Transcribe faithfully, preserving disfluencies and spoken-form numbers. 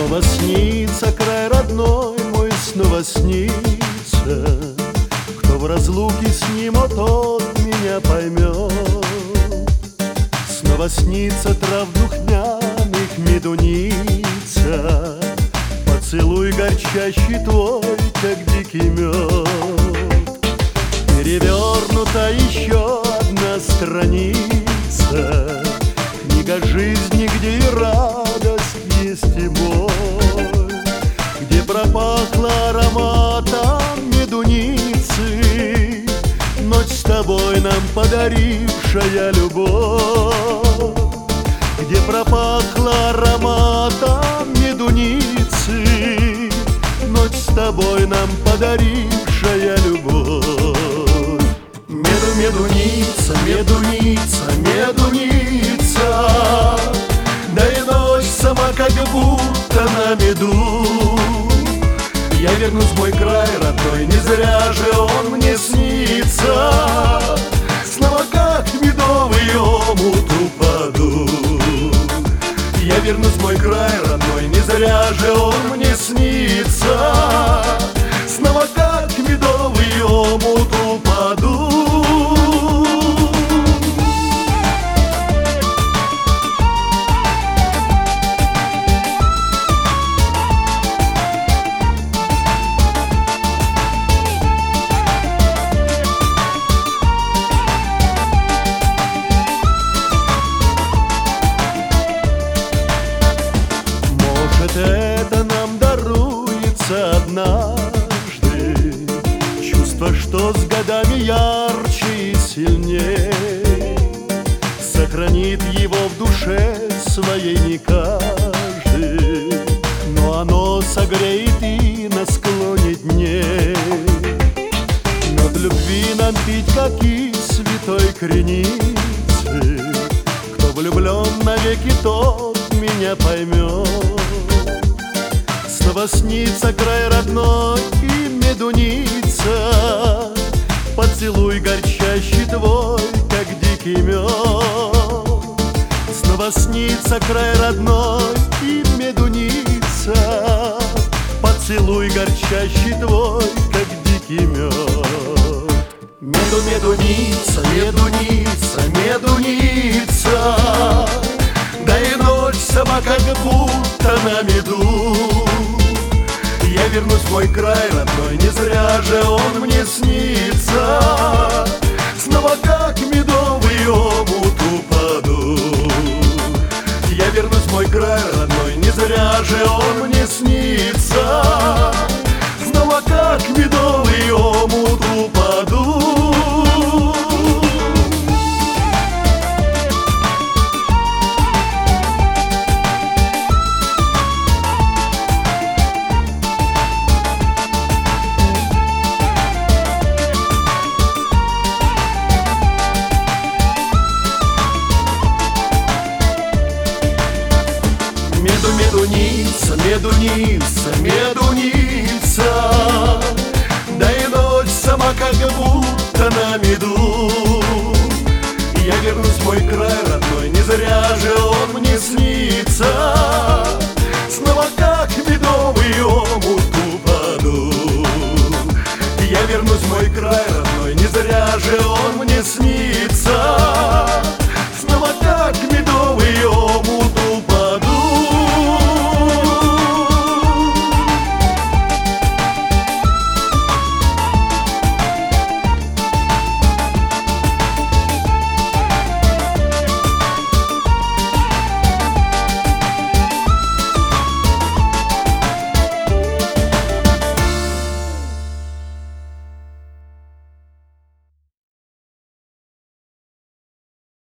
Снова снится край родной мой, снова снится. Кто в разлуке с ним, о тот меня поймет. Снова снится трав духмяных медуница, поцелуй горчащий твой, как дикий мед. Перевернута еще одна страница, книга жизни, где и радость есть и боль, где пропахло ароматом медуницы ночь с тобой нам подарившая любовь, где пропахло ароматом медуницы ночь с тобой нам подарившая любовь. Меду, медуница, медуница, медуница, да и ночь сама как будто на меду. Я вернусь в мой край родной, не зря же он мне снится. Снова как медовый омут упаду. Я вернусь в мой край родной, не зря же он мне снится. Снова как медовый омут упаду. Это нам даруется однажды, чувство, что с годами ярче и сильней, сохранит его в душе своей не каждый, но оно согреет и на склоне дней. Над любви нам пить, как и святой креницы, кто влюблен навеки, тот меня поймет. Снова снится край родной и медуница, поцелуй горчащий твой, как дикий мед. Снова снится край родной и медуница, поцелуй горчащий твой, как дикий мед. Меду, медуница, медуница, медуница, да и ночь сама как будто на меду. Я вернусь в мой край родной, не зря же он мне снится. Снова как медовый омут упаду. Я вернусь в мой край родной, не зря же он мне снится. Снова как медовый омут упаду. Меду, медуница, медуница, медуница, да и ночь сама как будто на меду. Я вернусь в мой край родной, не зря же он мне снится. Снова как медовый омут упаду. Я вернусь в мой край родной, не зря же он мне снится.